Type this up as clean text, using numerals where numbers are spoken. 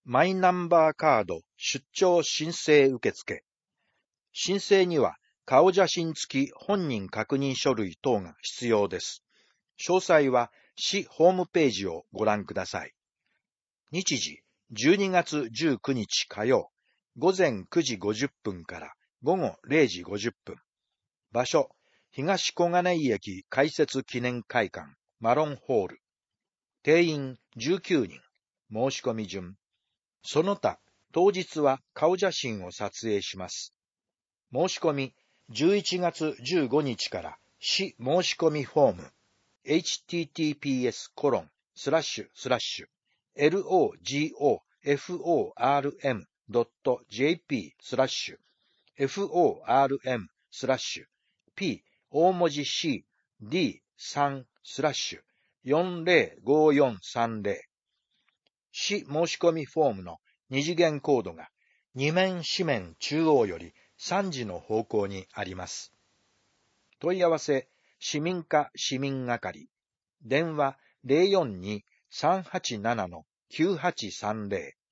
マイナンバーカード出張申請受付。申請には顔写真付き本人確認書類等が必要です。詳細は市ホームページをご覧ください。日時12月19日火曜、午前9時50分から午後0時50分。場所、東小金井駅開設記念会館マロンホール。定員19人。申し込み順。その他、当日は顔写真を撮影します。申し込み、11月15日から市申し込みフォーム、https://logoform.jp/form/p 大文字 C D3/405430市申し込みフォームの二次元コードが2面紙面中央より3時の方向にあります。問い合わせ、市民課市民係。電話 042-387-9830